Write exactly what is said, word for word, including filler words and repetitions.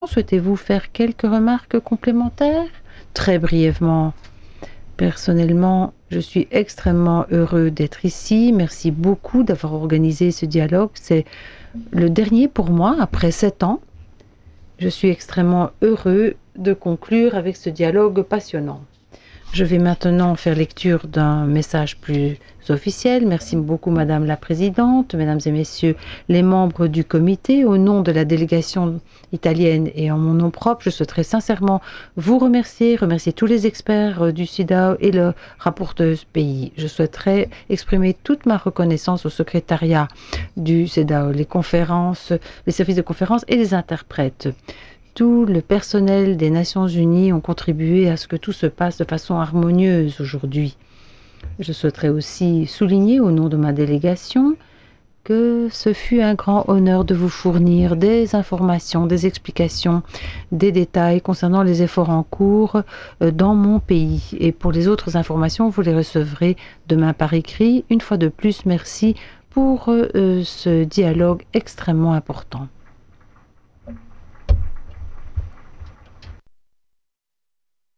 Souhaitez-vous faire quelques remarques complémentaires? Très brièvement. Personnellement, je suis extrêmement heureux d'être ici. Merci beaucoup d'avoir organisé ce dialogue. C'est le dernier pour moi après sept ans. Je suis extrêmement heureux de conclure avec ce dialogue passionnant. Je vais maintenant faire lecture d'un message plus officiel. Merci beaucoup, Madame la Présidente, Mesdames et Messieurs les membres du comité. Au nom de la délégation italienne et en mon nom propre, je souhaiterais sincèrement vous remercier, remercier tous les experts du CEDAW et le rapporteuse pays. Je souhaiterais exprimer toute ma reconnaissance au secrétariat du CEDAW, les conférences, les services de conférence et les interprètes. Tout le personnel des Nations Unies ont contribué à ce que tout se passe de façon harmonieuse aujourd'hui. Je souhaiterais aussi souligner au nom de ma délégation que ce fut un grand honneur de vous fournir des informations, des explications, des détails concernant les efforts en cours dans mon pays. Et pour les autres informations, vous les recevrez demain par écrit. Une fois de plus, merci pour euh, ce dialogue extrêmement important.